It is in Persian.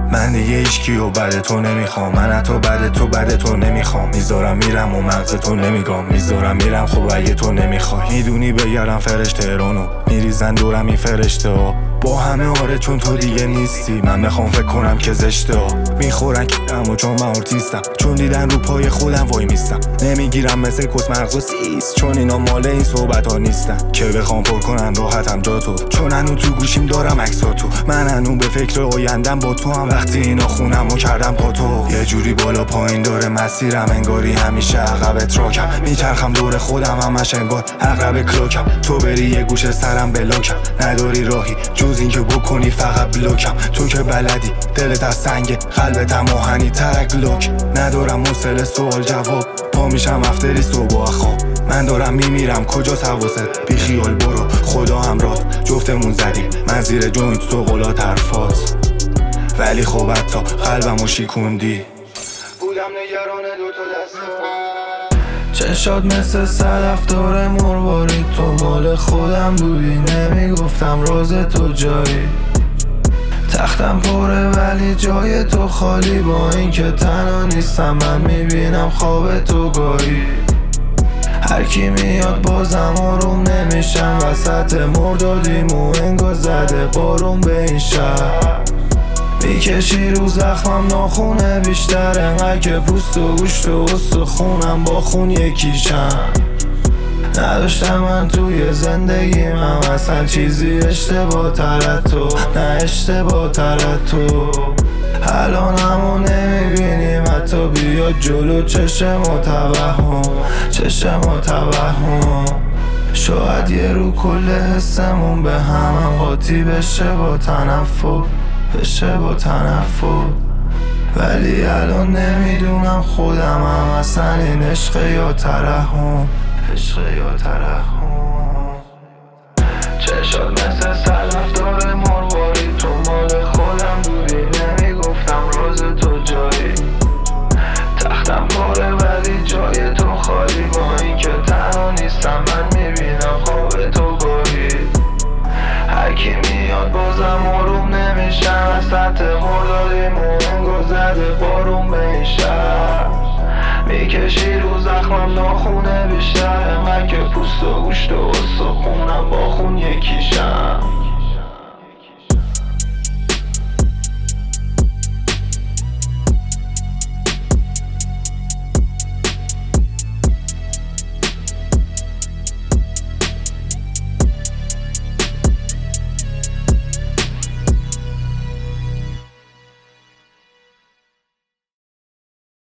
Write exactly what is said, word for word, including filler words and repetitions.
من دیگه هیچکیو بعد تو نمیخوام، من حتی بعد تو بعد تو نمیخوام. میذارم میرم و مغز تو نمیگم، میذارم میرم خب اگه تو نمیخوای. میدونی بگردم فرشته رونو، میریزن دورم این فرشته ها با همه آره چون تو دیگه نیستی. من میخوام فکر کنم که زشته ها میخورن کیرم و چون من ارتیستم، چون دیدن رو پای خودم وای میستم. نمیگیرم مثل کس مغز و سیس، چون اینا مال این صحبت ها نیستن که بخوام پر کنن راحتم جا تو. چون هنو تو گوشیم دارم عکسا تو، من هنو به فکر آیندم با تو هم. وقتی اینا خونم و کردم پا تو، یه جوری بالا پایین داره مسیرم، انگاری همیشه عقب تراکم. میچرخم دور خودم همش انگار عقرب کلاکم. تو بری یه گوشه سرم بلاکم، نداری راهی جز این که بکنی فقط بلاکم. تو که بلدی دلت از سنگ، قلبت هم آهنی ترک لاک. ندارم حوصله سوال جواب، پا میشم افتری صبح و خواب. من دارم میمیرم کجاست حواست، بی خیال برو خدا همراه. جفتمون زدیم من زیر جوینت تو قلا طرفات، ولی خب حتی قلبمو شیکوندی. بودم نگران دوتا دستم، چشات مثل صدف داره مروارید، تو مال خودم بودی نمیگفتم راز تو جایی. تختم پره ولی جای تو خالی، با این که تنها نیستم من میبینم خواب تو گاهی. هر کی میاد بازم آروم نمیشم، وسط مردادیم و انگار زده بارون به این شهر. میکشی رو زخمم ناخونه بیشتر، انقدر که پوست و گوشت و استخونم با خون یکیشم. نداشتم من توی زندگیم هم اصلا چیزی اشتباه تر تو، نه اشتباه تر تو. الان همو نمیبینیم حتی بیاد جلو چشم و توهم، چشم و توهم. شاید یه رو کل حسمون به هم قاطی بشه با تنفر، بشه با تنفر. ولی الان نمیدونم خودم هم اصلا این عشق یا ترحم، عشق یا ترحم. چشات مثل صدف داره مروارید، تو مال خودم بودی نمیگفتم راز تو جایی. تختم پاره ولی جای تو خالی، با این که تنها نیستم من میبینم خواب تو گاهی. هرکی میاد بازم آروم نمیشم، وسط مردادیم و انگار زده بارون به این شهر. میکشی رو زخمم ناخونه بیشتر، انقدر که پوست و گوشت و استخونم با خون یکیشم.